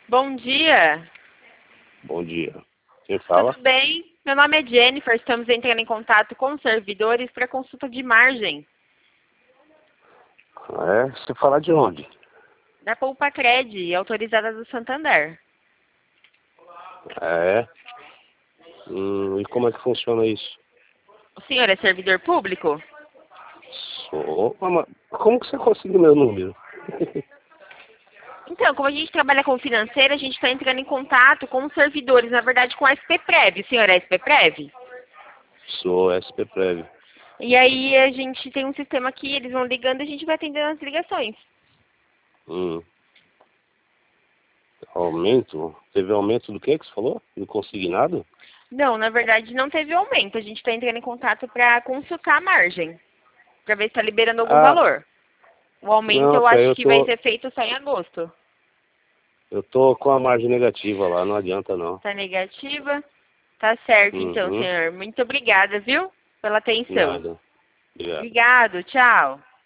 Bom dia. Bom dia. Quem fala? Tudo bem? Meu nome é Jennifer. Estamos entrando em contato com os servidores para consulta de margem. Você fala de onde? Da Poupa Cred, autorizada do Santander. É. E como é que funciona isso? O senhor é servidor público? Sou. Mas como que você conseguiu meu número? Então, como a gente trabalha com financeira, a gente está entrando em contato com os servidores, na verdade com a SPPrev. O senhor é SPPrev? Sou SP-Prev. E aí a gente tem um sistema aqui, eles vão ligando e a gente vai atendendo as ligações. Aumento? Teve aumento do que você falou? Do consignado? Não, na verdade não teve aumento. A gente está entrando em contato para consultar a margem, para ver se está liberando algum Ah, valor. O aumento não, eu cara, acho que vai ser feito só em agosto. eu tô com a margem negativa lá, não adianta não. Tá negativa? Tá certo então, Uhum. senhor. Muito obrigada, viu? Pela atenção. Nada. Obrigado. Obrigado, tchau.